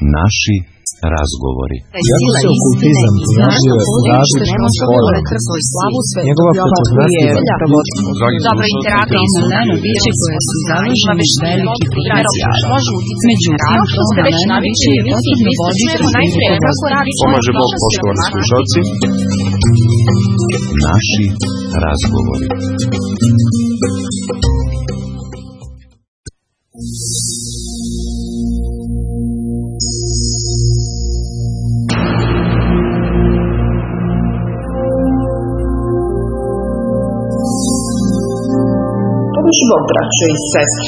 Naši razgovori. Iako se okultizam pojavio različitim formama, njegova prepoznatljiva dobra interakcija su biće koje su završene veliki potencijal. Međutim, to se već naviče je potrebno voditi Pomaže Bog, poštovani slušalci. Naši razgovori. Pomoži Bog, braćo i sestre.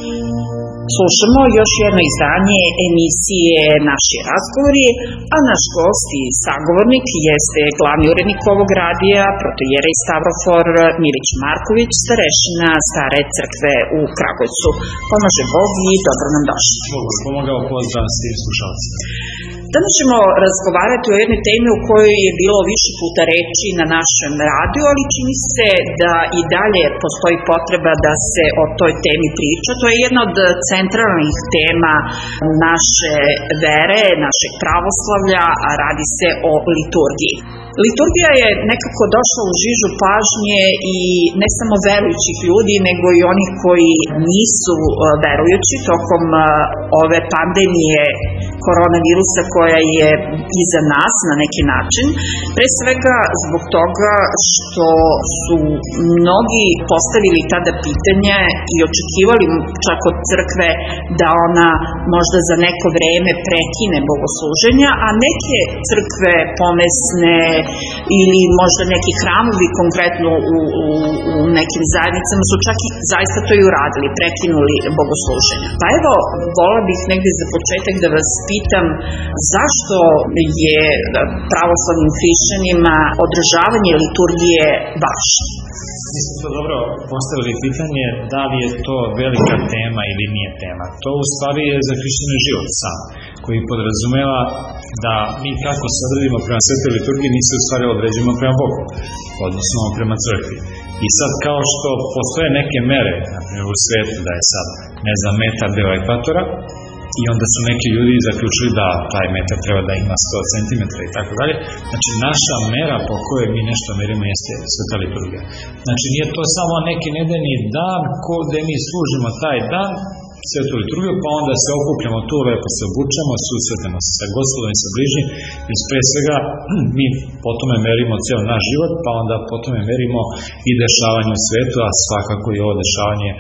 Slušamo još jedno izdanje emisije Naši razgovori, a naš gost i sagovornik jeste glavni urednik ovog radija, protoijerej Stavrofor Milić Marković, starešina Stare crkve u Kragujevcu. Pomaže Bog i dobro nam došli. Bog vas pomagao, pozdrav svim slušalcima. Danas ćemo razgovarati o jednoj temi o kojoj je bilo više puta reči na našem radiju, ali čini se da i dalje postoji potreba da se o toj temi priča. To je jedna od centralnih tema naše vere, našeg pravoslavlja, a radi se o liturgiji. Liturgija je nekako došla u žižu pažnje i ne samo verujućih ljudi, nego i onih koji nisu verujući tokom ove pandemije koronavirusa koja je iza nas na neki način. Pre svega zbog toga što su mnogi postavili tada pitanje i očekivali čak od crkve da ona možda za neko vreme prekine bogosluženja, a neke crkve pomesne ili možda neki hramovi konkretno u nekim zajednicama su čak i zaista to i uradili, prekinuli bogosluženja. Pa evo, volila bih negdje za početak da vas pitam zašto je pravoslavnim hrišćanima održavanje liturgije važno? Mi smo to dobro postavili pitanje da li je to velika tema ili nije tema. To u stvari je za hrišćani život sam, koji podrazumeva da mi kako se odredimo prema svetoj liturgiji, mi se u stvari određujemo prema Bogu, odnosno prema crkvi. I sad kao što postoje neke mere, na primjer u svetu da je sad, ne znam, metar deo ekvatora, i onda su neki ljudi zaključili da taj metar treba da ima 100 cm i tako dalje. Znači, naša mera po kojoj mi nešto merimo jeste sveta liturgija. Znači, nije to samo neki nedeljni dan gde mi služimo taj dan, svetu liturgiju, pa onda se okupljamo tu, lepo se obučemo, susretemo se sa Gospodom i sa bližnjim, i pre svega mi po tome merimo ceo naš život, pa onda po tome merimo i dešavanje u svetu, a svakako i ovo dešavanje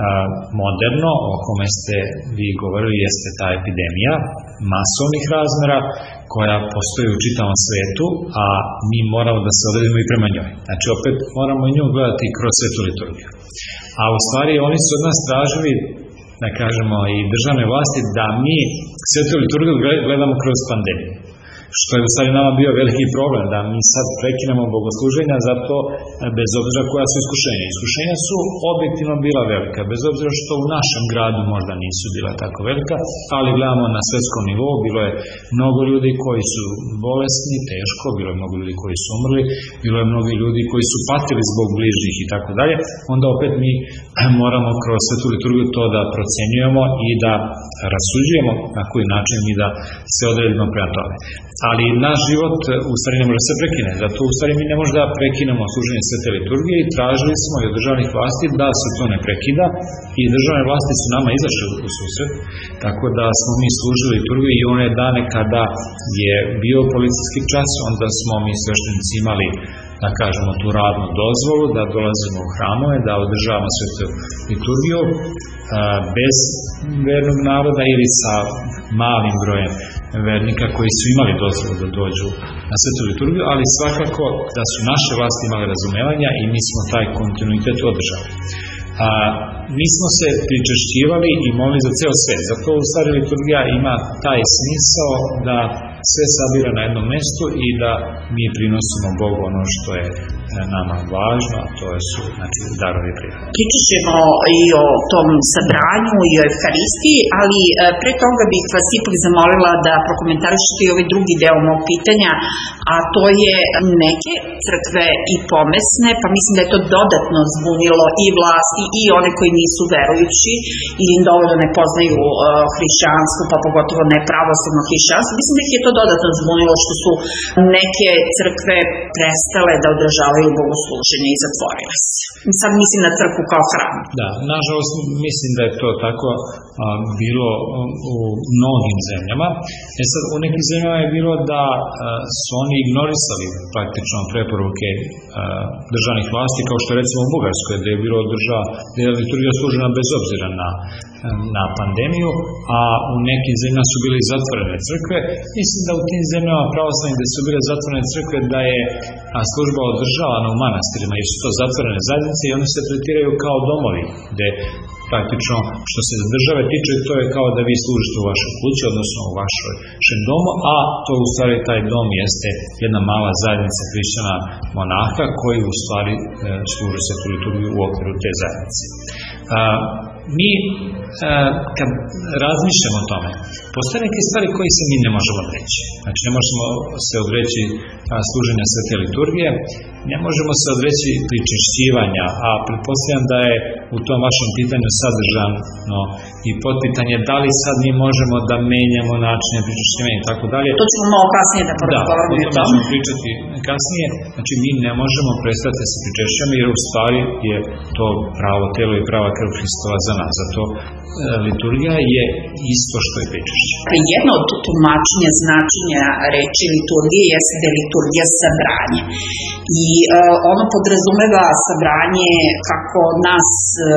moderno, o kome ste vi govorili, jeste ta epidemija masovnih razmera koja postoji u čitavom svetu, a mi moramo da se odredimo i prema njoj. Znači, opet moramo i nju gledati kroz svetu liturgiju. A u stvari oni su od nas tražili, da kažemo, i državne vlasti, da mi svetu liturgiju gledamo kroz pandemiju. Što je u stvari nama bio veliki problem, da mi sad prekinemo bogosluženja, zato bez obzira koja su iskušenja. Iskušenja su objektivno bila velika, bez obzira što u našem gradu možda nisu bila tako velika, ali gledamo na svetskom nivou, bilo je mnogo ljudi koji su bolesni, teško, bilo je mnogo ljudi koji su umrli, bilo je mnogo ljudi koji su patili zbog bližnjih i tako dalje. Onda opet mi moramo kroz svetu liturgiju to da procenjujemo i da rasuđujemo na koji način mi da se odredimo prema tome. Ali naš život u stvari ne može se prekine, zato u stvari mi ne možemo da prekinemo služenje svete liturgije i tražili smo od državnih vlasti da se to ne prekida i državne vlasti su nama izašle u susret, tako da smo mi služili liturgiju i one dane kada je bio policijski čas, onda smo mi sveštenici imali, da kažemo, tu radnu dozvolu, da dolazimo u hramove, da održavamo svetu liturgiju bez vernog naroda ili sa malim brojem vernika koji su imali dozvolu da dođu na svetu liturgiju, ali svakako da su naše vlasti imale razumevanja i mi smo taj kontinuitet održali. Mi smo se pričešćivali i molili za ceo svet, zato u stvari liturgija ima taj smisao da sve sabira na jednom mestu i da mi prinosimo Bogu ono što je nama važno, a to su darovi prihvata. Pričat ćemo i o tom sabranju i o Evharistiji, ali pre toga bih vas ipak zamolila da prokomentarišete i ovaj drugi deo mog pitanja, a to je neke crkve i pomesne, pa mislim da je to dodatno zbunilo i vlasti i one koji nisu verujući ili im dovoljno ne poznaju hrišćanstvo, pa pogotovo ne pravoslavno hrišćanstvo. Mislim da ih je to dodatno zbunilo što su neke crkve prestale da održavaju bogosluženje i zatvorile se. Sad mislim na crkvu kao hram. Da, nažalost mislim da je to tako bilo u mnogim zemljama. Sad, u nekim zemljama je bilo da su oni ignorisali praktično preporuke državnih vlasti, kao što je recimo u Bugarskoj, gde je bilo gde je liturgija služena bez obzira na pandemiju, a u nekim zemljama su bile zatvorene crkve. Mislim da u tim zemljama pravoslavnim gde su bile zatvorene crkve da je služba održavana u manastirima, jer su to zatvorene zajednice i one se tretiraju kao domovi, gde praktično što se države tiče to je kao da vi služite u vašoj kući, odnosno u vašem domu, a to u stvari taj dom jeste jedna mala zajednica hrišćana monaha koji u stvari služe se tu liturgiju u okviru te zajednice. Mi, kad razmišljamo o tome, postoje neke stvari koje se mi ne možemo odreći. Znači, ne možemo se odreći služenja svete liturgije, ne možemo se odreći pričešćivanja, a pretpostavljam da je u tom vašem pitanju sadržano i potpitanje da li sad mi možemo da menjamo načine pričešćivanja i tako dalje. To ćemo malo kasnije da porazgovaramo o tome. Da, o tome ćemo pričati kasnije. Znači, mi ne možemo prestati da se pričešćujemo jer u stvari je to pravo telo i prava krv Hristova za nas. Zato liturgija je isto što je pričešće. Jedno od tumačenja značenja reči liturgije jeste da je liturgija sabranje. I ono podrazumeva sabranje kako nas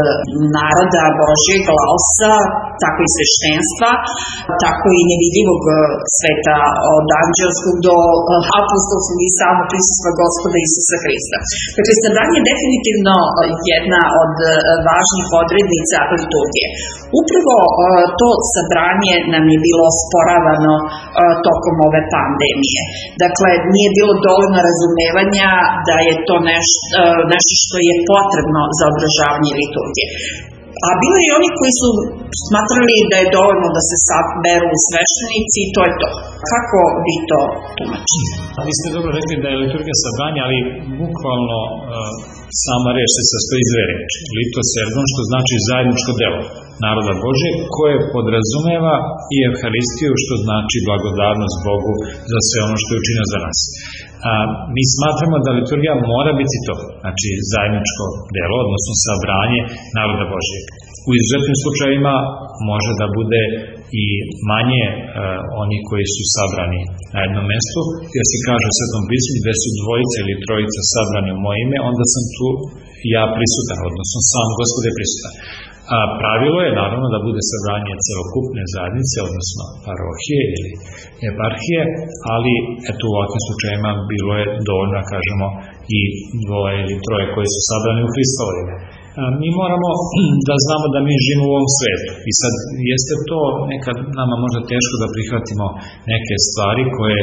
naroda Božjeg glasa, tako i sveštenstva, tako i nevidljivog sveta od anđelskog do apostolskog i samo prisustva Gospoda Isusa Hrista. Dakle, sabranje je definitivno jedna od važnih odrednica liturgije. Upravo to sabranje nam je bilo osporavano tokom ove pandemije. Dakle, nije bilo dovoljno razumevanja da je to nešto što je potrebno za održavanje liturgije. A bilo je i oni koji su smatrali da je dovoljno da se saberu sveštenici i to je to. Kako vi to tumačite? Vi ste dobro rekli da je liturgija sabranja, ali bukvalno sama reč se sastoji iz dve reči. Litos ergon, što znači zajedničko delo naroda Božje, koje podrazumeva i Evharistiju, što znači blagodarnost Bogu za sve ono što je učinio za nas. Mi smatramo da liturgija mora biti to, znači zajedničko delo, odnosno sabranje naroda Božjeg. U izuzetnim slučajevima može da bude i manje oni koji su sabrani na jednom mestu, jer se kaže u Svetom pismu gde su dvojica ili trojica sabrani u moje ime, onda sam tu ja prisutan, odnosno sam Gospod je prisutan. Pravilo je naravno da bude sabranje celokupne zajednice, odnosno parohije ili eparhije, ali eto u ovakvim slučajima bilo je dovoljno, kažemo, i dvoje ili troje koji su sabrani u Hristovo ime. Mi moramo da znamo da mi živimo u ovom svetu i sad jeste to nekad nama možda teško da prihvatimo neke stvari koje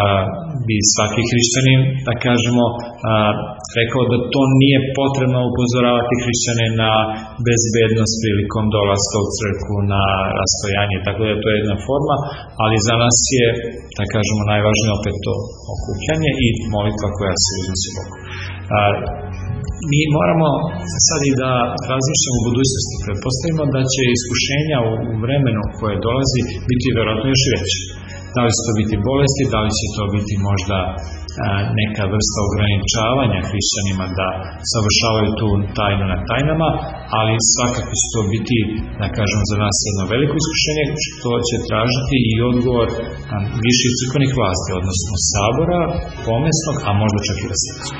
bi svaki hrišćanin, da kažemo, rekao da to nije potrebno upozoravati hrišćane na bezbednost prilikom dolaska u crkvu, na rastojanje, tako da to je jedna forma, ali za nas je, da kažemo, najvažnije opet to okupljanje i molitva koja se uznosi Bogu. Mi moramo sad i da razmišljamo u budućnosti. Pretpostavimo da će iskušenja u vremenu koje dolazi biti vjerojatno još veće. Da li će to biti bolesti, da li će to biti možda neka vrsta ograničavanja hrišćanima da savršavaju tu tajnu na tajnama, ali svakako će to biti, da kažem, za nas jedno veliko iskušenje što će tražiti i odgovor viših crkvenih vlasti, odnosno sabora, pomesnog, a možda čak i vasilskog.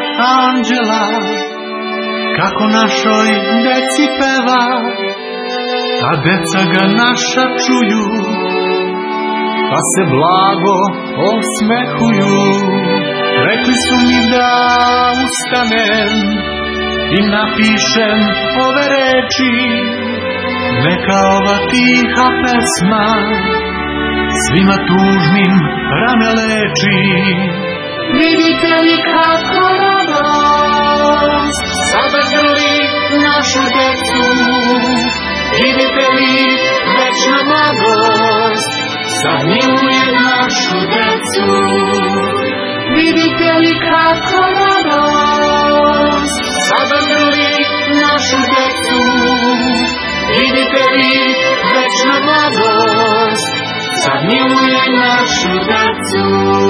anđela, kako našoj deci peva, a deca ga naša čuju, pa se blago osmehuju. Rekli su mi da ustanem i napišem ove reči, neka ova tiha pesma svima tužnim rane leči. Vidite li kako radost sada grli našu decu, vidite li večna mladost sad miluje našu decu. Vidite li kako radost sada grli našu decu, vidite li večna mladost sad miluje našu decu.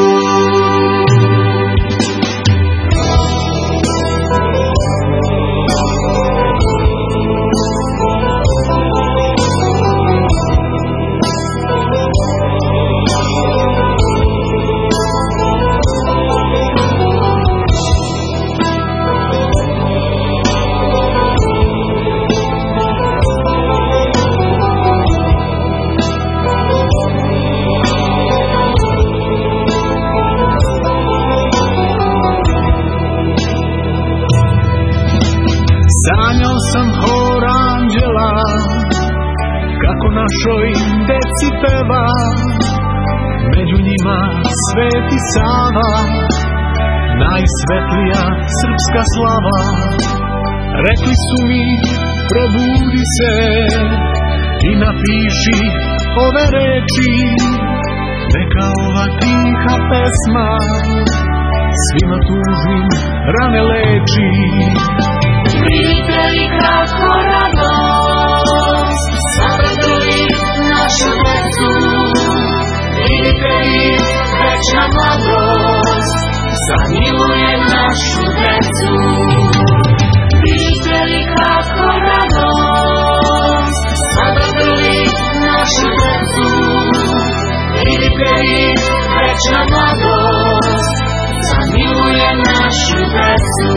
Sanjao sam hor anđela, kako našoj deci peva, među njima Sveti Sava, najsvetlija srpska slava. Rekli su mi probudi se i napiši ove reči, neka ova tiha pesma svima tužnim rane leči. Vidite li kako radost sada grli našu decu, vidite li večna mladost sad miluje našu decu. Vidite li kako radost sada grli našu decu, vidite li večna mladost sad miluje našu decu.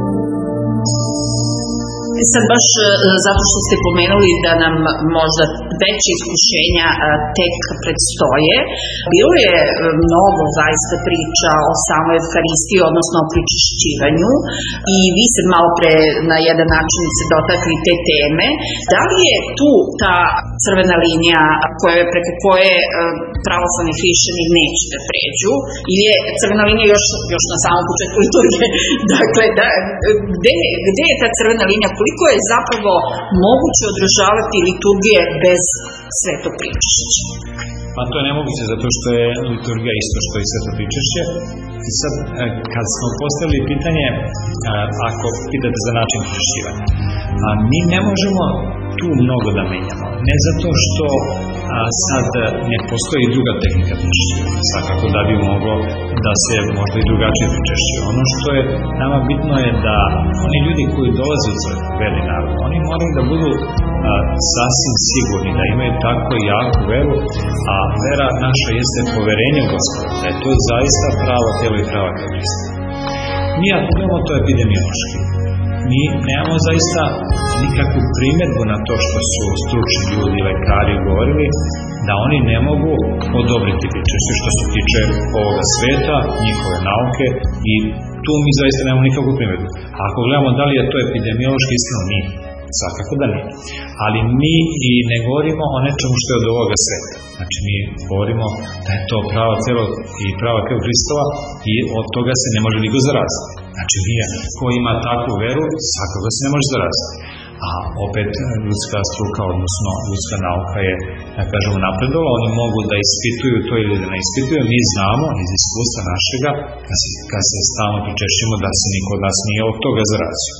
Sad baš zato što ste pomenuli da nam možda veće iskušenja tek predstoje. Bilo je mnogo zaista priča o samoj Evharistiji, odnosno o pričešćivanju, i vi ste malo pre na jedan način se dotakli te teme. Da li je tu ta crvena linija preko koje pravoslavni hrišćani neće da pređu, ili je crvena linija još na samom početku liturgije? Dakle, gde je ta crvena linija? Koliko je zapravo moguće održavati liturgije bez sveto pričešće? Pa to je nemoguće zato što je liturgija isto što i sveto pričešće. I sad, kad smo postavili pitanje, ako pitate za način pričešćivanja, mi ne možemo tu mnogo da menjamo. Ne zato što sad ne postoji druga tehnika pričešćivanja. Svakako da bi moglo da se možda i drugačije pričešćuje. Ono što je nama bitno je da oni ljudi koji dolaze u crkvu, verni narod, oni moraju da budu sasvim sigurni da imaju tako jaku veru, a vera naša jeste poverenje u Gospoda, da je to zaista pravo telo i prava krv Hrista. Mi ako gledamo to epidemiološki, mi nemamo zaista nikakvu primjedbu na to što su stručni ljudi, lekari govorili, da oni ne mogu odobriti pričešće što se tiče ovoga sveta, njihove nauke, i tu mi zaista nemamo nikakvu primjedbu. A ako gledamo da li je to epidemiološki iskreno, nije. Svakako da nije. Ali mi i ne govorimo o nečemu što je od ovoga sveta. Znači mi govorimo da je to pravo telo i prava krv Hristova i od toga se ne može niko zaraziti. Znači ko ima takvu veru, svakako se ne može zaraziti. A opet ljudska struka, odnosno ljudska nauka je, da kažemo, napredovala, oni mogu da ispituju to ili da ne ispituju. Mi znamo iz iskustva našega, kad se stalno pričešćimo, da se niko od nas nije od toga zarazio.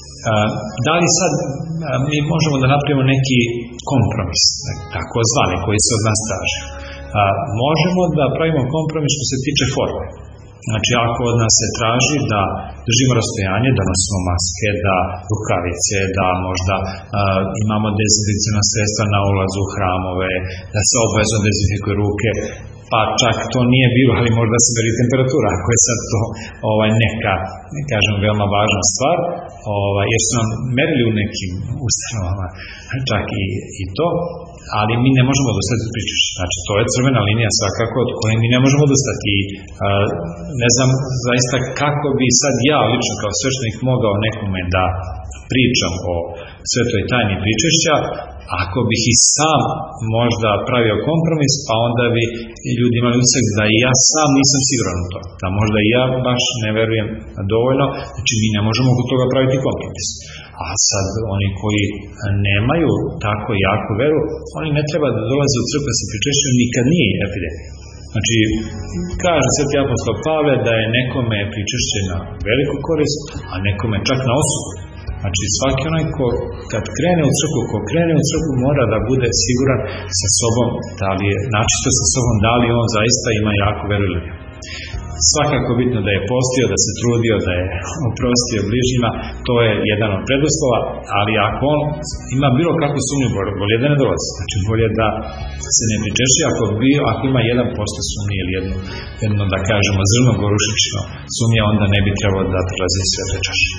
Da li sad mi možemo da napravimo neki kompromis, tako zvani, koji se od nas traži? Možemo da pravimo kompromis što se tiče forme. Znači, ako od nas se traži da držimo rastojanje, da nosimo maske, da rukavice, da možda imamo dezinfekcijna sredstva na ulazu u hramove, da se obavezno dezinfikuju ruke, pa čak to nije bilo, ali možda se meri temperatura, ako je sad to neka, kažem, veoma važna stvar, jer su nam merili u nekim ustanovama, čak i to, ali mi ne možemo dostati pričešće. Znači, to je crvena linija svakako od koje mi ne možemo dostati. Ne znam zaista kako bi sad ja lično kao sveštenik mogao nekome da pričam o svetoj tajni pričešća, ako bih i sam možda pravio kompromis, pa onda bi ljudi imali utisak da i ja sam nisam siguran u to. Da možda i ja baš ne verujem dovoljno, znači mi ne možemo oko toga praviti kompromis. A sad oni koji nemaju tako jaku veru, oni ne treba da dolaze u crkvu se pričešćuju nikad nije epidemija. Znači, kaže sveti apostol Pavle da je nekome pričešće na veliku korist, a nekome čak na osudu. Znači, svaki onaj kad krene u crkvu, mora da bude siguran sa sobom, da li je načisto sa sobom, da li on zaista ima jaku veru ili ne. Svakako bitno da je postio, da se trudio, da je oprostio bližnjima, to je jedan od preduslova, ali ako on ima bilo kakvu sumnju, bolje da ne dolazi. Znači, bolje da se ne pričešće, ako ima 1% sumnje ili jedno, da kažemo, zrno gorušično sumnje, onda ne bi trebalo da prelazi svete čaše.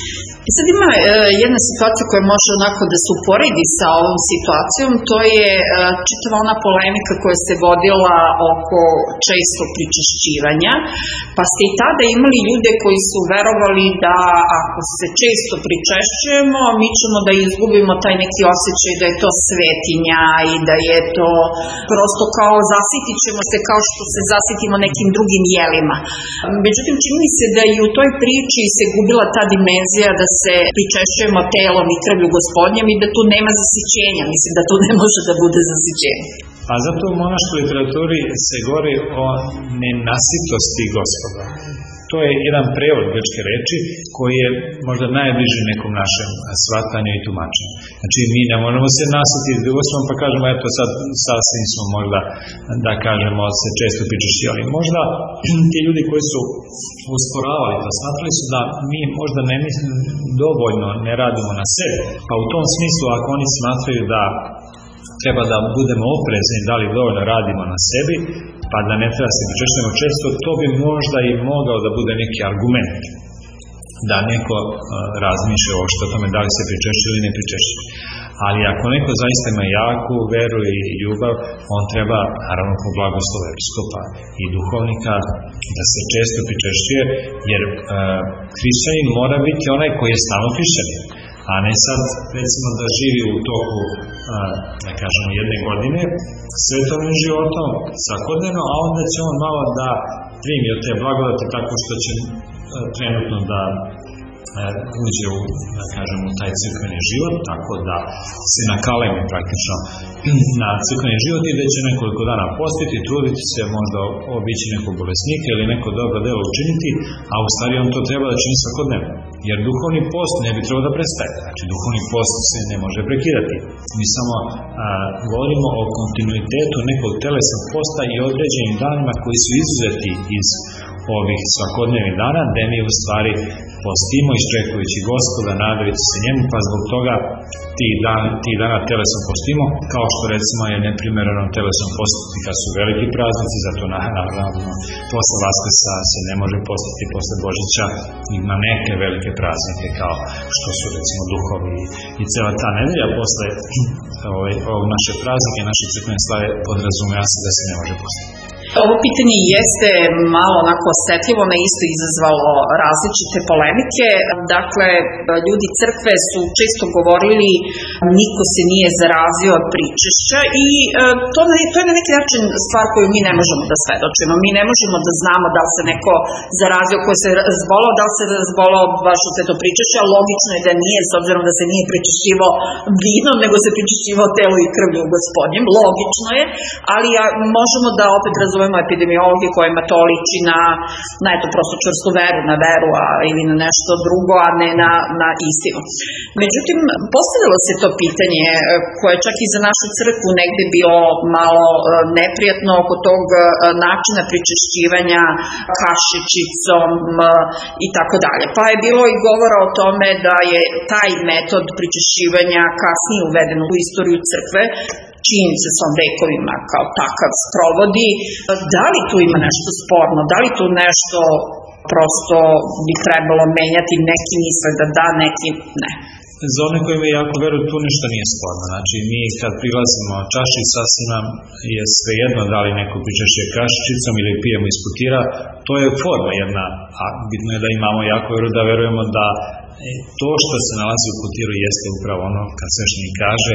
I sad ima jedna situacija koja može onako da se uporedi sa ovom situacijom, to je čitava ona polemika koja se vodila oko često pričešćivanja, pa ste i tada imali ljude koji su verovali da ako se često pričešćujemo, mi ćemo da izgubimo taj neki osjećaj da je to svetinja i da je to prosto kao zasitit ćemo se kao što se zasitimo nekim drugim jelima. Međutim, čini mi se da i u toj priči se gubila ta dimenzija da se pričešćujemo telom i krvlju Gospodnjem i da tu nema zasićenja. Mislim da tu ne može da bude zasićenja. A zato u monaškoj literaturi se govori o nenasitosti Gospoda. To je jedan prevod grčke reči koji je možda najbliži nekom našem shvatanju i tumačenju. Znači mi ne možemo se nasititi Gospodom pa kažemo eto sad sasvim smo možda da kažemo se često pričešćivali. Možda ti ljudi koji su usporavali to smatrali su da mi možda dovoljno ne radimo na sebi. Pa u tom smislu ako oni smatraju da treba da budemo oprezni da li dovoljno radimo na sebi, pa da ne treba se pričešćujemo često, to bi možda i mogao da bude neki argument da neko razmišlja o tome da li se pričešćuje ili ne pričešćuje. Ali ako neko zaista ima jaku veru i ljubav, on treba, naravno po blagoslovu episkopa i duhovnika, da se često pričešćuje, jer hrišćanin mora biti onaj koji je stalno hrišćanin, a ne sad recimo da živi u toku, da kažemo, jedne godine svetovnim životom svakodnevno, a onda će on malo da primi od te blagodati tako što će trenutno da uđe u, da kažemo, taj crkveni život, tako da se nakalemi praktično na crkveni život i da će nekoliko dana postiti, truditi se, možda obići nekog bolesnika ili neko dobro delo učiniti, a u stvari on to treba da čini svakodnevno. Jer duhovni post ne bi trebao da prestaje. Znači, duhovni post se ne može prekidati. Mi samo govorimo o kontinuitetu nekog telesnog posta i određenim danima koji su izuzeti iz ovih svakodnevnih dana, gde mi u stvari postimo iščekujući Gospoda, nadajući se njemu, pa zbog toga ti dana telesom postimo, kao što recimo je neprimereno telesom postiti kad su veliki praznici, zato naravno posle Vaskrsa se ne može postiti, posle Božića ima neke velike praznike kao što su recimo duhovi i cela ta nedelja posle ovog naše praznike, naše crkvene slave podrazumeva se da se ne može postiti. Ovo pitanje jeste malo onako osetljivo, me isto izazvalo različite polemike. Dakle, ljudi crkve su često govorili niko se nije zarazio od pričešća i to je na neki način stvar koju mi ne možemo da svedočimo. Mi ne možemo da znamo da li se neko zarazio koji se razbolao, da li se razbolao baš od sveto pričešća. Logično je da nije, s obzirom da se nije pričešćivao vinom, nego se pričešćivao telo i krvlju Gospodnjem. Logično je, ali možemo da opet razumemo epidemiologije kojima to liči na eto prosto čvrstu veru, na veru ili na nešto drugo, a ne na istinu. Međutim, postavilo se to pitanje koje čak i za našu crkvu negde bilo malo neprijatno oko tog načina pričešćivanja kašičicom i tako dalje. Pa je bilo i govora o tome da je taj metod pričešćivanja kasnije uveden u istoriju crkve, činjenica se on vekovima kao takav sprovodi. Da li tu ima nešto sporno? Da li tu nešto prosto bi trebalo menjati? Neki misle da, neki ne. Za one koji me jako veruju, tu ništa nije sporno. Znači, mi kad prilazimo čaši, sasvim nam je svejedno da li neko pričešće kašičicom ili pijemo iz putira. To je forma jedna, a bitno je da imamo jako veru, da verujemo da to što se nalazi u putiru jeste upravo ono, kad sveštenik kaže,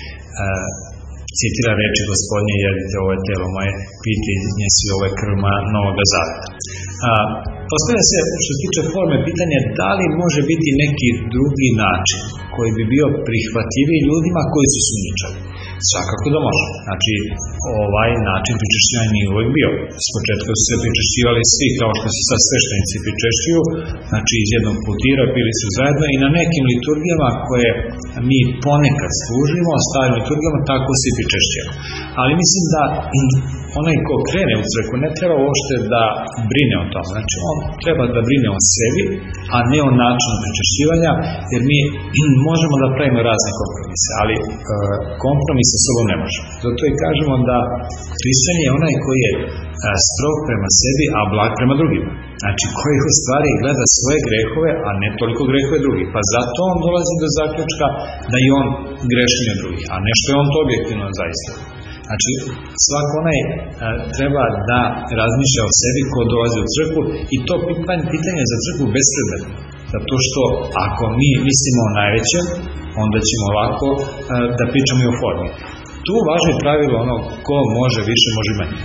citira reči Gospodnje, jedite ovo je telo moje, pijte iz nje svi, ovo je krv moja novoga zaveta. Postavlja se, što se tiče forme, pitanje da li može biti neki drugi način koji bi bio prihvatljiviji ljudima koji su sumnjičavi. Svakako da može. Znači, ovaj način pričešćivanja nije uvijek bio. S početka su se pričešćivali svi, kao što se sad sveštenici pričešćuju, znači iz jednog putira pili su zajedno i na nekim liturgijama koje mi ponekad služimo, starim liturgijama, tako se pričešćujemo. Ali mislim da onaj ko krene u crkvu ne treba uopšte da brine o tom. Znači, on treba da brine o sebi, a ne o načinu pričešćivanja, jer mi možemo da pravimo razne kompromise, ali kompromis sa sobom ne možemo. Zato i kažemo da hrišćan je onaj koji je strog prema sebi, a blag prema drugima. Znači, koji u stvari gleda svoje grehove, a ne toliko grehove drugih. Pa zato on dolazi do zaključka da i on grešniji od drugih, a ne što je on to objektivno zaista. Znači, svako onaj treba da razmišlja o sebi ko dolazi u crkvu i to pitanje za crkvu bespredmetno. Zato što ako mi mislimo o najvećem, onda ćemo ovako da pričamo i o formi. Tu važi pravilo ono ko može više, može manje.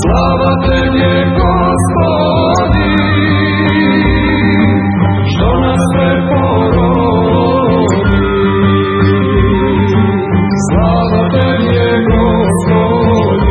Slava Tebi, Gospodi, što nas preporodi. Slava Tebi, Gospodi.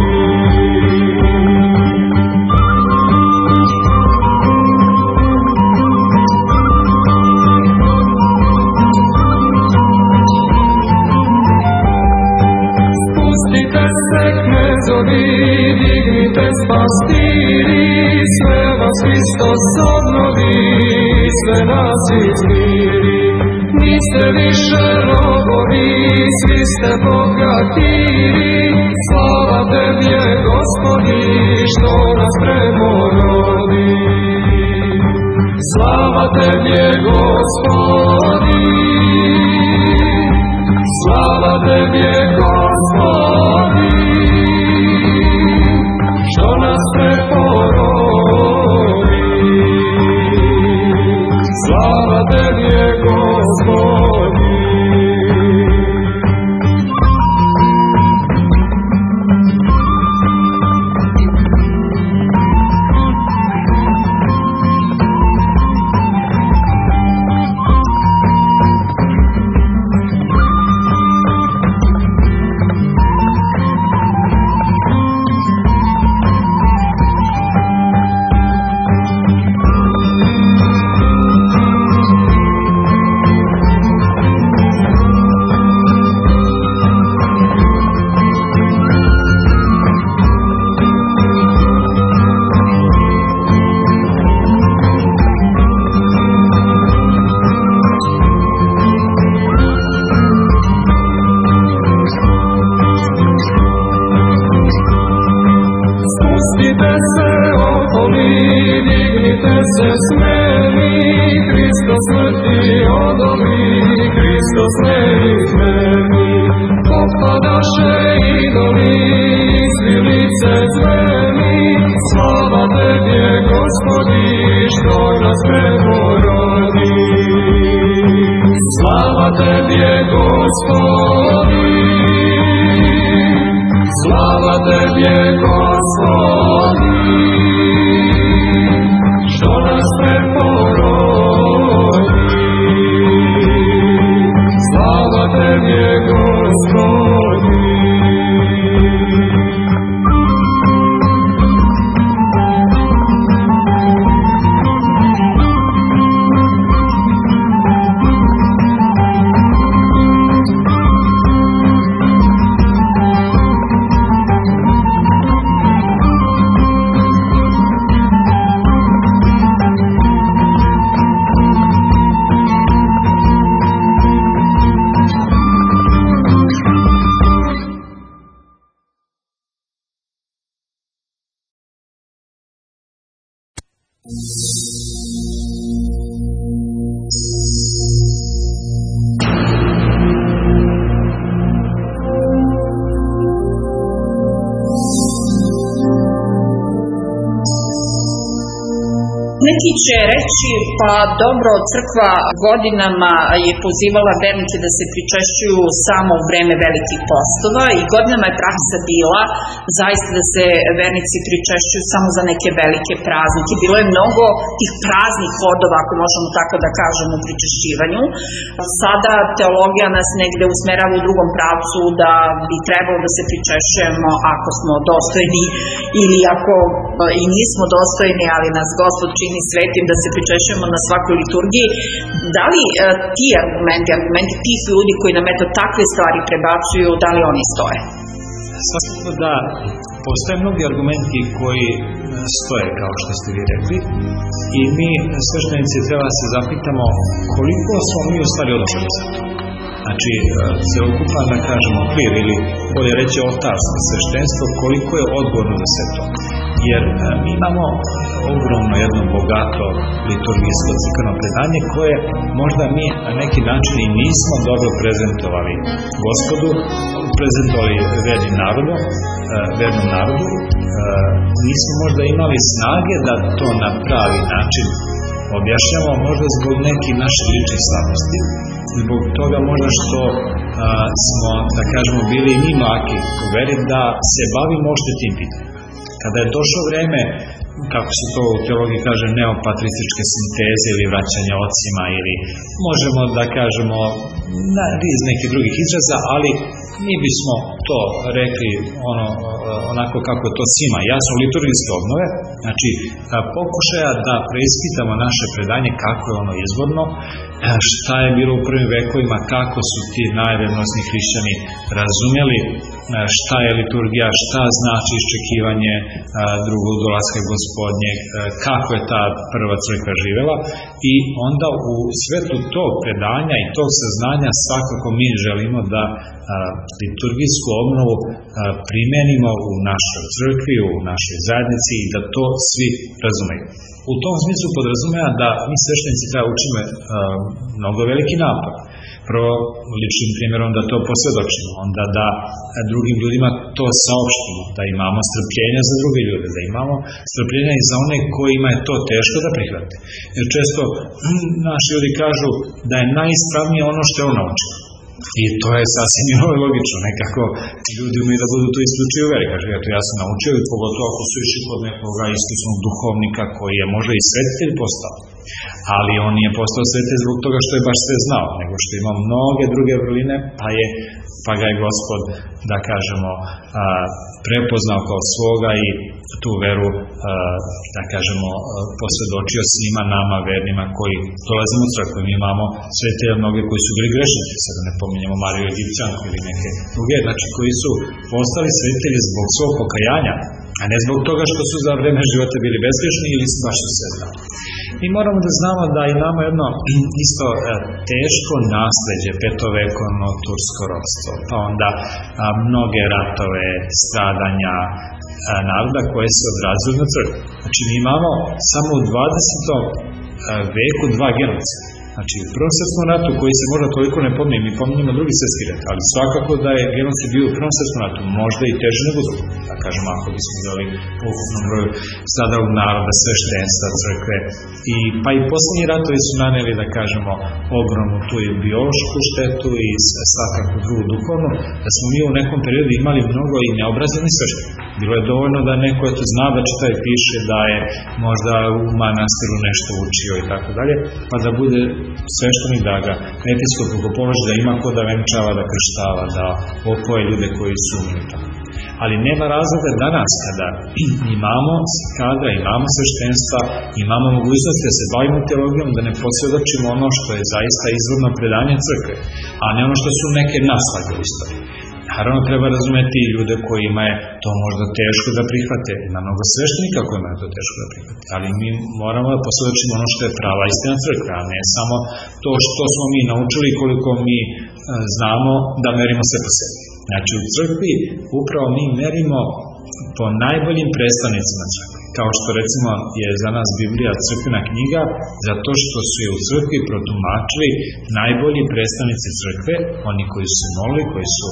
Spustite se, knezovi, dignite spastiri, sve vas Hristos obnovi, sve nas izmiri. Niste više robovi, svi ste bogatiri, slava Tebi, Gospodi, što nas premorodi. Slava Tebi, Gospodi, slava Tebi, Gospodi, što nas preporodi. Slava Tebi, Gospodi. Spustite se, okoli, dignite se, smeli, Hristo smrti odoli, Hristo neizmerni. Popadaše idoli, svilice zveni, slava Tebi, Gospodi, što nas premorodi. Slava Tebi, Gospodi, slava Tebi, Gospodi, što nas preporodi. Slava Tebi, Gospodi. Neki će reći, pa dobro, crkva godinama je pozivala vernike da se pričešćuju samo u vreme velikih postova i godinama je praksa bila zaista da se vernici pričešćuju samo za neke velike praznike. Bilo je mnogo tih praznih hodova, ako možemo tako da kažemo, u pričešćivanju. Sada teologija nas negde usmerava u drugom pravcu da bi trebalo da se pričešćujemo ako smo dostojni ili ako i nismo dostojni, ali nas Gospod čini svetim da se pričešćujemo na svakoj liturgiji. Da li ti argumenti tih ljudi koji nam eto takve stvari prebacuju, da li oni stoje? Svakako da postoje mnogi argumenti koji stoje, kao što ste vi rekli, i mi sveštenici treba se zapitamo koliko smo mi u stvari odgovorni za to. Znači, celokupan, da kažemo, okvir ili bolje reći oltarsko sveštenstvo, koliko je odgovorno za sve to. Jer mi imamo ogromno jedno bogato liturgijsko crkveno predanje koje možda mi na neki način i nismo dobro prezentovali Gospodu, prezentovali vernom narodu, nismo možda imali snage da to na pravi način objašnjavamo, možda zbog nekih naših ličnih slabosti, zbog toga možda što smo, da kažemo, bili i mi mlaki u veri da se bavimo ošte tim pitanjima. Kada je došlo vreme, kako se to u teologiji kaže, neopatrističke sinteze ili vraćanja ocima, ili možemo da kažemo iz nekih drugih izraza, ali mi bismo to rekli onako kako je to svima jasno, liturgijske obnove, znači pokušaja da preispitamo naše predanje kako je ono izvorno, šta je bilo u prvim vekovima, kako su ti najrevnosni hrišćani razumjeli šta je liturgija, šta znači iščekivanje drugog dolaska Gospodnjeg, kako je ta prva crkva živjela, i onda u svetu tog predanja i tog saznanja svakako mi želimo da liturgijsku obnovu primenimo u našoj crkvi, u našoj zajednici i da to svi razumeju. U tom smislu podrazumeva da mi sveštenici treba učimo mnogo veliki napor. Prvo, ličnim primjerom da to posvjedočimo, onda da drugim ljudima to saopštimo, da imamo strpljenja za druge ljude, da imamo strpljenja i za one kojima je to teško da prihvate. Jer često naši ljudi kažu da je najispravnije ono što je on naučio. I to je sasvim logično, nekako ljudi umiju da budu to isključio u veri. Kaže, ja sam naučio, i pogotovo ako su išli kod nekoga iskusnog duhovnika koji je možda i svetitelj postao. Ali on nije postao svetitelj zbog toga što je baš sve znao, nego što ima mnoge druge vrline, pa ga je Gospod, da kažemo, prepoznao kao svoga i tu veru, da kažemo, posvjedočio svima nama vernima koji dolazimo u crkvu. Mi imamo svetitelja mnoge koji su bili grešnici, sada ne pominjemo Mariju Egipćanku ili neke druge, znači koji su postali svetitelji zbog svog pokajanja, a ne zbog toga što su za vreme života bili bezgrešni ili su baš sve znali. Mi moramo da znamo da imamo jedno isto teško nasleđe, petovekovno tursko ropstvo, pa onda mnoge ratove, stradanja naroda koje se odrazuju na crkvu. Znači mi imamo samo u 20. veku 2 genocida. Znači u Prvom svjetskom ratu koji se možda toliko ne pominje, mi pominjemo drugi svjetski rat, ali svakako da je genocid bio u Prvom svjetskom ratu, možda i teže nego drugo. Da kažemo, ako bismo dali u ukupnom broju stradalog naroda, sveštenstva, crkve, pa i posljednji ratovi su naneli, da kažemo, ogromnu tu i biološku štetu i svakako drugu duhovnu, da smo mi u nekom periodu imali mnogo i neobrazovnih sveštenika. Bilo je dovoljno da neko zna da čita i piše, da je možda u manastiru nešto učio i tako dalje, pa da bude sveštenik, da ga episkop položi, da ima ko da venčava, da krštava, da opoje ljude koji su umrli. Ali nema razloga danas kada imamo kadra, imamo sveštenstva, imamo mogućnosti da se bavimo teologijom, da ne posvjedočimo ono što je zaista izvorno predanje crkve, a ne ono što su neke naslage u istoriji. Naravno treba razumeti ljude kojima je to možda teško da prihvate, ima mnogo sveštenika kojima je to teško da prihvate, ali mi moramo da posvjedočimo ono što je prava istina crkve, a ne samo to što smo mi naučili koliko mi znamo da merimo se po sebi. Znači u crkvi upravo mi merimo po najboljim predstavnicima crkve. Kao što recimo je za nas Biblija crkvena knjiga, zato što su je u crkvi protumačili najbolji predstavnici crkve, oni koji su se molili, koji su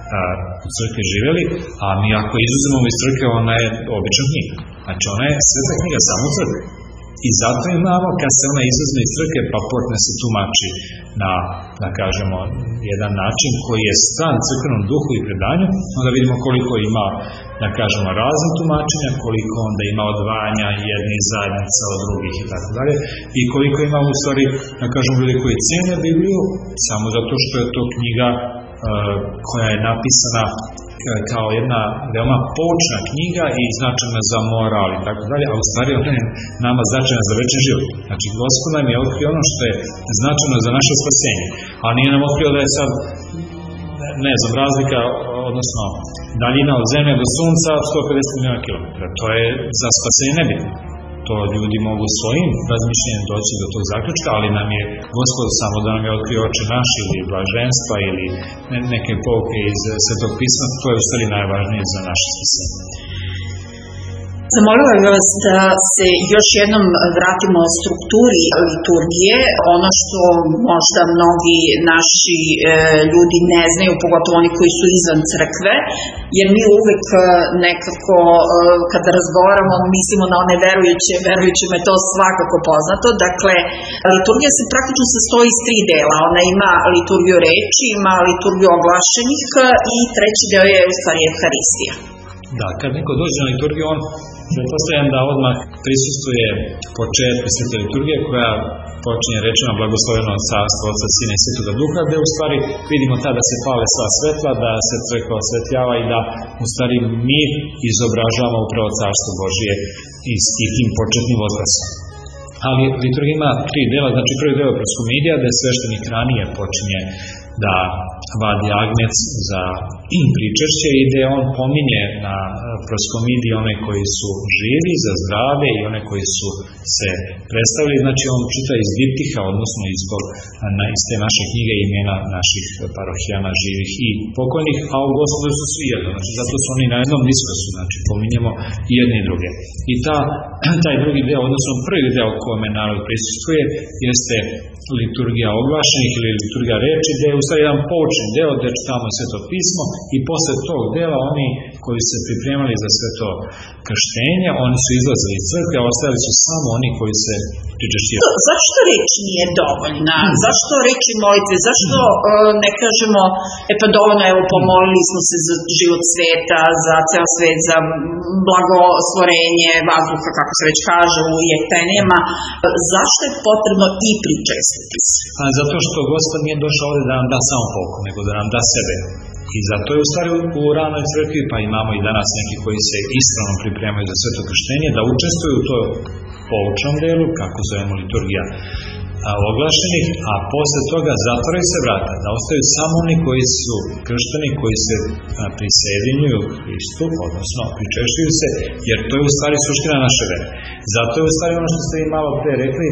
u crkvi živjeli, a mi ako izuzmemo iz crkve, ona je obična knjiga. Znači ona je sveta knjiga samo u crkvi. I zato imamo, kad se ona izuzme iz crkve, pa počne se tumači na, da kažemo, jedan način koji je stran crkvenom duhu i predanju, onda vidimo koliko ima, da kažemo, raznih tumačenja, koliko onda ima odvajanja jednih zajednica od drugih i tako dalje, i koliko ima u stvari, da kažemo, ljudi koji cijene Bibliju, samo zato što je to knjiga koja je napisana kao jedna veoma poučna knjiga i značajna za moral i tako dalje, a u stvari ona je nama značajna za večni život. Znači, Gospod nam je otkrio ono što je značajno za naše spasenje, a nije nam otkrio da je sad, ne znam, razlika, odnosno daljina od zemlje do sunca 150 miliona kilometara. To je za spasenje nebitno. To ljudi mogu svojim razmišljenjem doći do tog zaključka, ali nam je Gospod samo da nam je otkrio oče naši ili blaženstva ili neke pouke iz Svetog pisma, to je u stvari najvažnije za naše spasenje. Zamolila bih vas da se još jednom vratimo o strukturi liturgije, ono što možda mnogi naši ljudi ne znaju, pogotovo oni koji su izvan crkve, jer mi uvek nekako kada razgovaramo mislimo na one verujućima je to svakako poznato. Dakle, liturgija se praktično sastoji iz 3 dela. Ona ima liturgiju reči, ima liturgiju oglašenih i treći deo je u stvari Evharistija. Da, kad neko dođe na liturgiju, on Pretpostavljam da odmah prisustuje početku svete liturgije koja počinje rečima blagosloveno carstvo Otca, Sina i Svetoga Duha, gde u stvari vidimo tada se pale sva svetla, da se crkva osvetljava i da u stvari mi izobrazujemo upravo carstvo Božije i tim početnim odglasom. Ali liturgija ima 3 dela, znači prvi deo je proskomidija, gde sveštenik ranije počinje da vadi agnec za pričešće i gde on pominje na proskomidiji one koji su živi za zdravlje i one koji su se predstavili, znači on čita iz diptiha, odnosno iz te naše knjige imena naših parohijana živih i pokojnih, a u Gospodu su svi jedno, znači zato su oni na jednom diskosu, znači pominjemo i jedne i druge. I taj drugi deo, odnosno prvi deo kome narod prisustvuje, jeste liturgija oglašenih ili liturgija reči, gde je u stvari jedan poučni deo gde čitamo Sveto pismo i posle tog dela oni koji se pripremali za sve to krštenje, oni su izlazili iz crkve, a ostali su samo oni koji se pričešćivali. Zašto reč nije dovoljna? Zašto reči molitve? Zašto ne kažemo, pa dovoljno, evo pomolili smo se za život sveta, za ceo svet, za blagoslorenje vazduha, kako se već kaže u jeftenijama. Zašto je potrebno i pričestiti se? Zato što Gospod nije došao ovdje da nam da samo pouku, nego da nam da sebe. I zato je u stvari u ranoj crkvi, pa imamo i danas neki koji se ispravno pripremaju za sveto krštenje, da učestvuju u to poučnom delu, kako zovemo liturgija oglašenih, a posle toga zatvaraju se vrata, da ostaju samo oni koji su kršteni, koji se prisjedinjuju Hristu, odnosno pričešćuju se, jer to je u stvari suština naše vere. Zato je u stvari ono što ste vi malo pre rekli,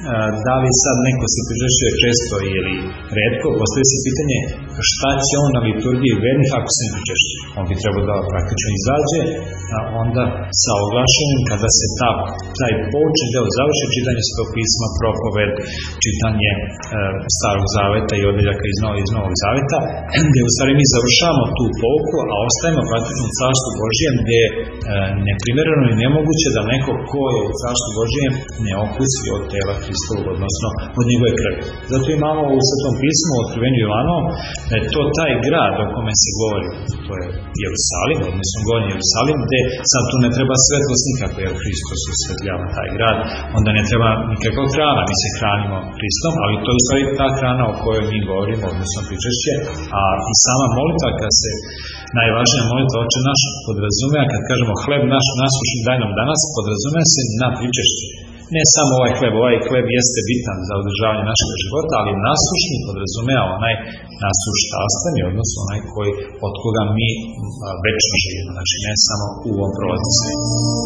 da li sad neko se pričešćuje često ili retko, postoji se pitanje šta će on na liturgiji vernih ako se ne pričešćuje. On bi trebao da praktično izađe, onda sa oglašenim, kada se taj poučni deo završi, čitanje Svetog pisma, propoved, čitanje Starog zaveta i odjeljaka iz Novog zaveta, gde u stvari mi završavamo tu pouku, a ostajemo praktično u Carstvu Božijem, gde je neprimereno i nemoguće da neko ko je u Carstvu Božijem ne okusi od tela Hristovog, odnosno od njegove krvi. Zato imamo u Svetom pismu, u Otkrivenju Jovanom, da je to taj grad o kome se govori, to je Jerusalim, odnosno Gornji Jerusalim, gde sad tu ne treba svetlost nikako, jer Hristos osvetljava taj grad, onda ne treba nikakva hrana, mi se hranimo Hristom, ali to je u stvari ta hrana o kojoj mi govorimo, odnosno pričešće, a i sama molitva, kad se najvažnija molitva Oče naš podrazumeva, kad kažemo hleb naš nasušni daj nam danas, podrazumeva se na pričešće. Ne samo ovaj hleb jeste bitan za održavanje našeg života, ali nasušni podrazumeva onaj nasuštanstveni, odnosno onaj od koga mi večno živimo, znači ne samo u ovom prolaznom svijetu.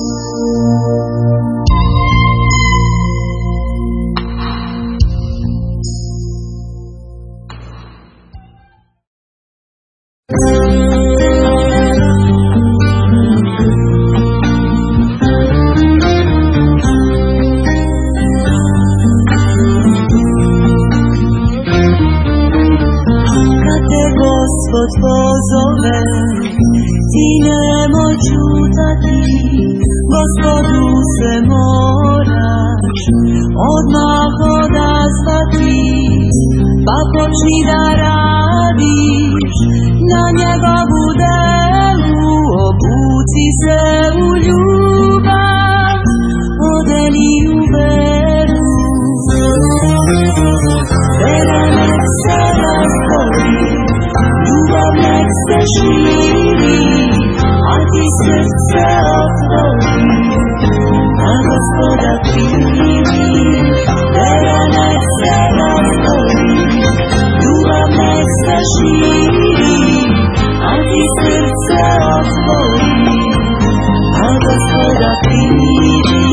Pozove, ti nemoj čutati, Gospodu se moraš odmah odazvati, pa počni da radiš na njegovu delu, obuci se u ljubav, odeli u veru. Vera nek se razbori, ljubav nek se širi, a ti srce otvori, na Gospoda primi. Vera nek se razbori, ljubav nek se širi, a ti srce otvori, na Gospoda primi.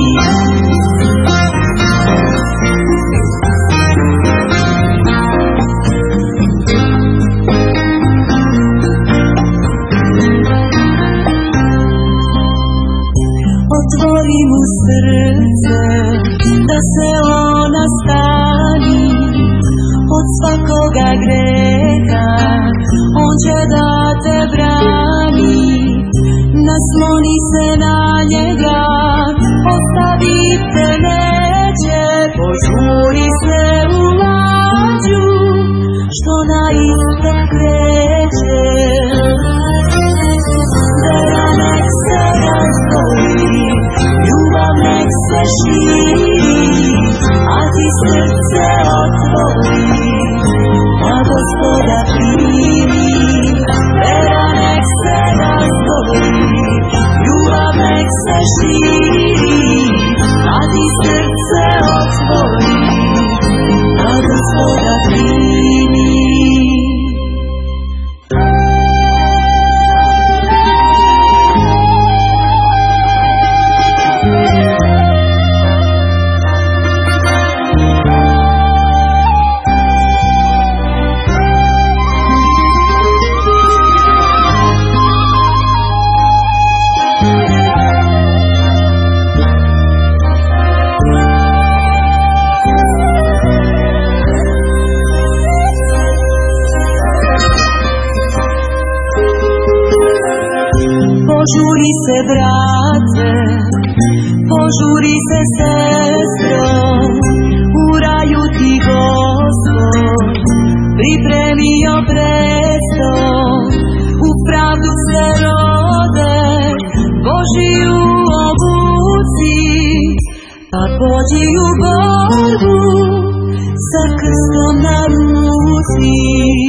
Otvori mu srce, da se ona stani od svakoga greha, on će da te brani. Nasloni se na njega, ostavit te neće, požuri se u lađu, što na istok kreće. Vera nek se razbori, srce otvori, da Gospoda primi, vera nek se razgovori, ljubav nek se širi, da ti srce otvori, da Gospoda primi. Požuri se brate, požuri se sestro, u raju ti Gospod pripremio presto, u pravdu se rode, Božiju obuci, pa pođi u borbu sa krstom na ruci.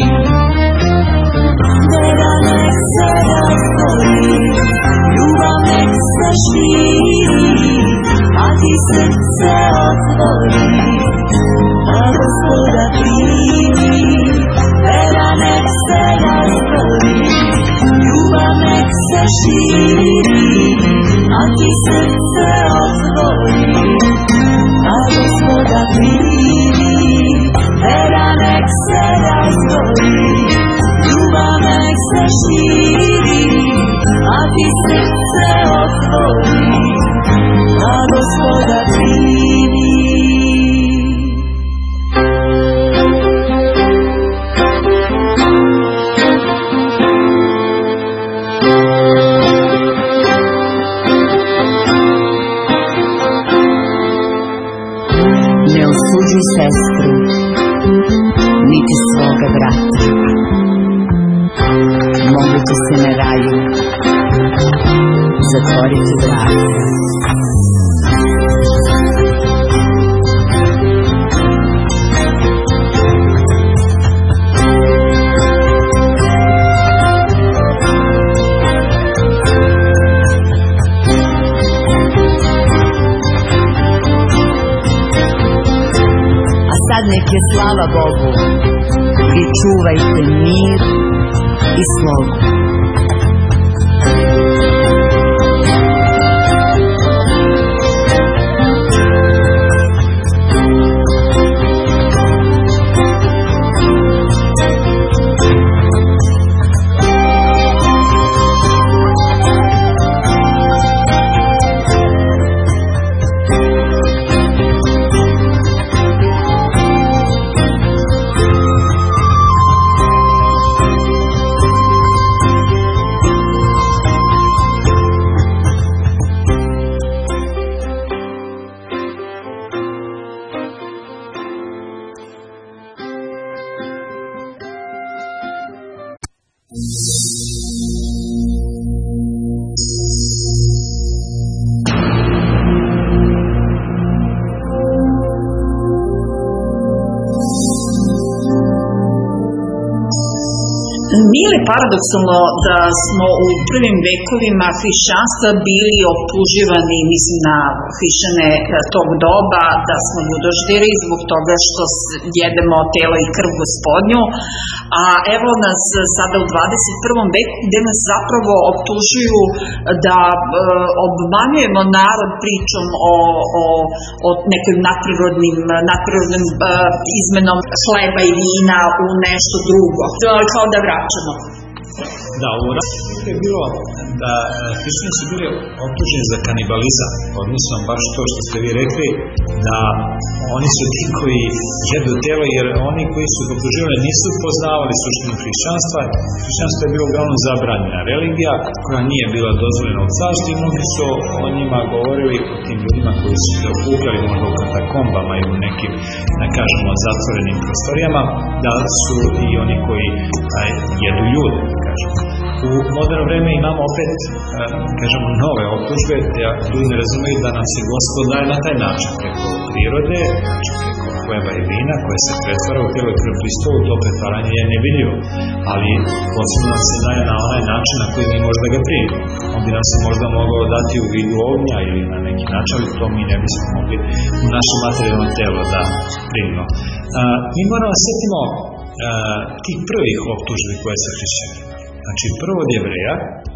Vera nek se razgovori, ljubav nek se širi, a ti srce otvori, da Gospoda primi. Vera nek se razgovori, ljubav nek se širi, a ti srce otvori, da Gospoda primi. Vera nek se razgovori, ljubav nek se širi, a ti srce otvori, da Gospoda primi. Ne osuđuj sestru, niti svoga brata. Molite se na raju, zatvorite vrata. A sad nek je slava Bogu i čuvajte mir i slogu. Nije li paradoksalno da smo u prvim vekovima hrišćanstva bili optuživani, mislim na hrišćane tog doba, da smo ljudožderi zbog toga što jedemo telo i krv Gospodnju, a evo nas sada u 21. veku gde nas zapravo optužuju da obmanjujemo narod pričom o nekoj nadprirodnim izmenom hleba i vina u nešto drugo. Kao da vraćamo. Da, u raspravi je bilo da hrišćani su bili optuženi za kanibalizam, odnosno baš to što ste vi rekli, da oni su ti koji jedu telo, jer oni koji su optuživani nisu poznavali suštinu hrišćanstva. Hrišćanstvo je bilo uglavnom zabranjena religija koja nije bila dozvoljena od carstva i mnogi su o njima govorili, o tim ljudima koji su se okupljali možda u katakombama i u nekim, da kažemo, zatvorenim prostorijama, da su i oni koji jedu ljude, da kažemo. U moderno vreme imamo opet, kažemo, nove optužbe, da ljudi ne razumeju da nam se Gospod daje na taj način, preko prirode, znači preko hleba i vina koje se pretvara u tijelo i krv Hristovu, to pretvaranje je nevidljivo, ali posebno nam se daje na onaj način na koji mi možda ga primimo. On bi nam se možda mogao dati u vidu ognja ili na neki način, ali to mi ne bismo mogli u naše materijalno telo da primimo. Mi moramo sjetimo tih prvih optužbi koje se hrišćani. Znači prvo od Jevreja,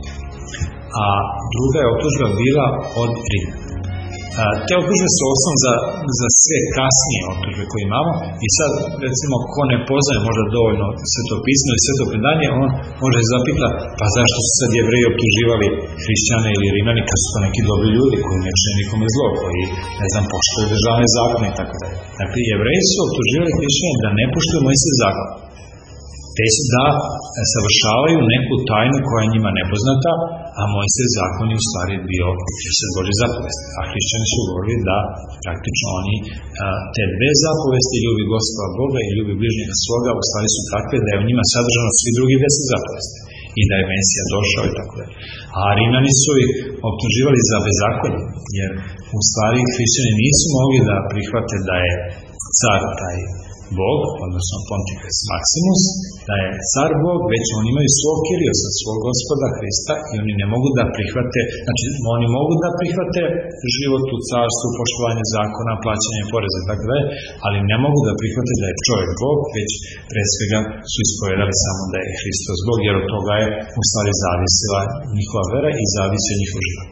a druga je optužba bila od Rima. Te optužbe su osnov za sve kasnije optužbe koje imamo i sad recimo ko ne poznaje možda dovoljno Sveto pismo i Sveto predanje, on može zapita pa zašto su sad Jevreji optuživali hrišćane ili Rimljani kad su to neki dobri ljudi koji ne čine nikome zlo, koji ne znam poštuju državne zakone i tako dalje. Dakle, Jevreji su optuživali hrišćane da ne poštuju Mojsijev zakon, te da savršavaju neku tajnu koja je njima nepoznata, a Mojsijev zakon je u stvari bio 30 Božjih zapovesti. A hrišćani su govorili da praktično oni te dve zapovesti, ljubi Gospoda Boga i ljubi bližnjega svoga, u stvari su takve da je u njima sadržano svi drugi 10 zapovesti i da je Mesija došao i tako dalje. A Rimljani su ih optuživali za bezakonje, jer u stvari hrišćani nisu mogli da prihvate da je car taj Bog, odnosno Pontifex Maximus, da je car Bog, već oni imaju svog Kiriosa, svog Gospoda Hrista i oni ne mogu da prihvate, znači oni mogu da prihvate život u carstvu, poštovanje zakona, plaćanje poreza i tako dalje, ali ne mogu da prihvate da je čovjek Bog, već pre svega su ispovedali samo da je Hristos Bog, jer od toga je u stvari zavisila njihova vera i zavisio njihov život.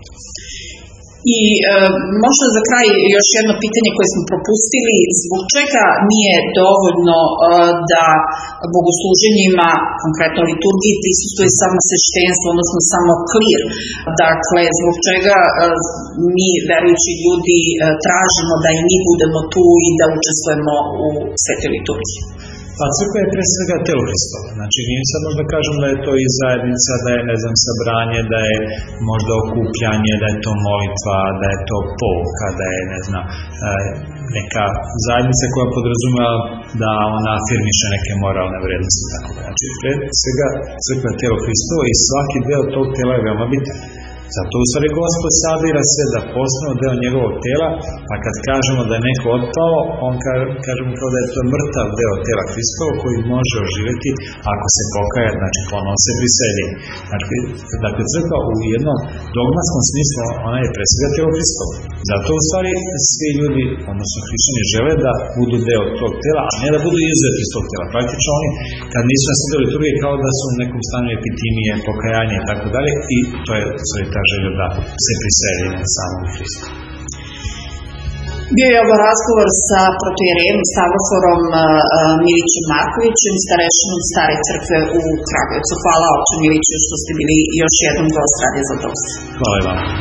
I možda za kraj još jedno pitanje koje smo propustili, zbog čega nije dovoljno da bogosluženjima, konkretno liturgiji, prisustuje samo sveštenstvo, odnosno samo klir. Dakle, zbog čega mi, verujući ljudi, tražimo da i mi budemo tu i da učestvujemo u svetoj liturgiji? Pa crkva je pre svega telo Hristova. Znači nije sad možda kažem da je to i zajednica, da je sabranje, da je možda okupljanje, da je to molitva, da je to pouka, da je neka zajednica koja podrazumeva da ona afirmiše neke moralne vrednosti. Znači pre svega crkva je telo Hristova i svaki deo tog tela je veoma bitan. Zato u stvari Gospod sabira se da postane deo njegovog tela, pa kad kažemo da je neko otpao, on kažemo kao da je to mrtav deo tela Hristova koji može oživjeti ako se pokaja, znači ponovo se priseli. Dakle, crkva u jednom dogmatskom smislu, ona je pre svega telo Hristova. Zato u stvari svi ljudi, odnosno hrišćani, žele da budu deo tog tela, a ne da budu izuzeti iz tog tela. Praktično oni, kad nisu na svetoj liturgiji, kao da su u nekom stanju epitimije, pokajanje i tako dalje, i to je ta želja da se priseli na samom Hristu. Bio je ovo razgovor sa protoijerejem Stavroforom Milićem Markovićem, starešinom Stare crkve u Kragujevcu. Hvala oče Miliću što ste bili još jednom gost Radija za Dost. Hvala i vam.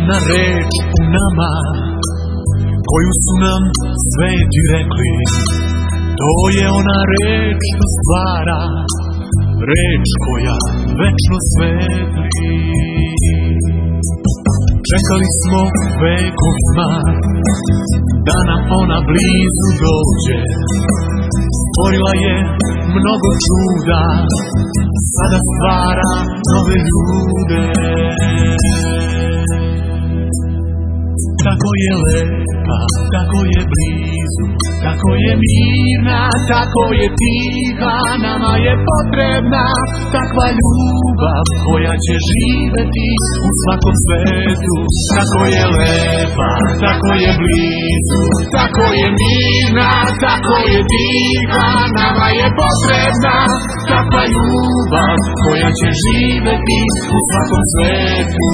jedna reč u nama, koju su nam sveti rekli. To je ona reč što stvara, reč koja večno svetli. Čekali smo vekovima da nam ona blizu dođe. Stvorila je mnogo čuda, sada stvara nove ljude. Tako je lepa, tako je blizu, tako je mirna, tako je tiha, nama je potrebna takva ljubav koja će živeti u svakom svetu. Tako je lepa, tako je blizu, tako je mirna, tako je tiha, nama je potrebna takva ljubav koja će živeti u svakom svetu.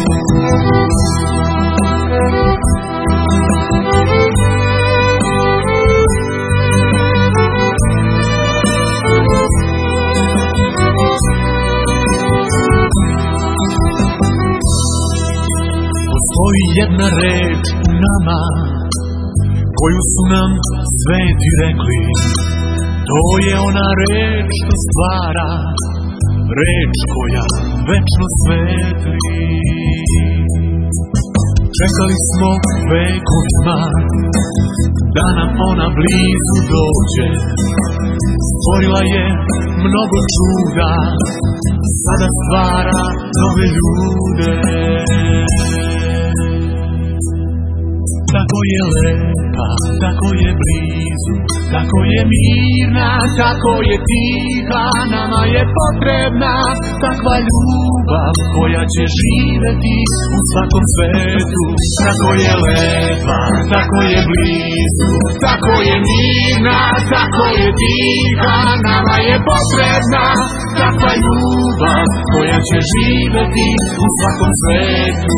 Postoji jedna reč u nama, koju su nam sveti rekli. To je ona reč što stvara, reč koja večno svetli. Čekali smo vekovima da nam ona blizu dođe. Stvorila je mnogo čuda, sada stvara nove ljude. Tako je lepa, tako je blizu, tako je mirna, tako je tiha, nama je potrebna takva ljubav koja će živeti u svakom svetu. Tako je lepa, tako je blizu, tako je mirna, tako je tiha, nama je potrebna takva ljubav koja će živeti u svakom svetu.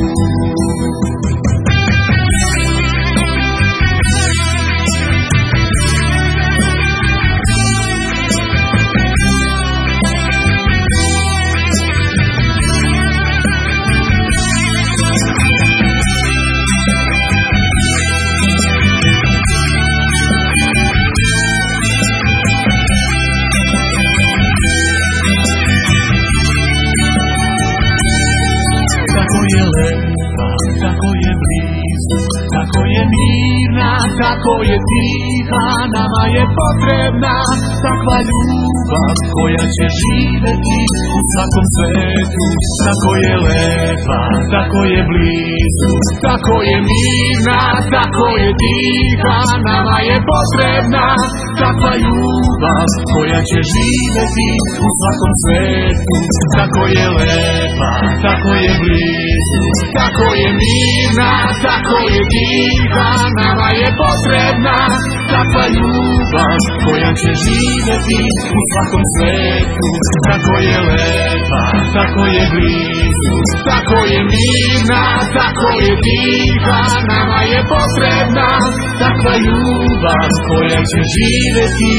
Tako je tiha, nama je potrebna takva ljubav koja će živeti u svakom svetu. Tako je lepa, tako je blizu, tako je mirna, tako je tiha, nama je potrebna takva ljubav koja će živeti u svakom svetu. Tako je lepa, tako je blizu, tako je mirna, tako je tiha, nama je potrebna takva ljubav koja će živeti u svakom svetu. Tako je lepa, tako je blizu, tako je mirna, tako je tiha, nama je potrebna takva ljubav koja će živeti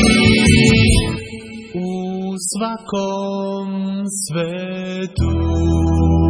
u svakom svetu.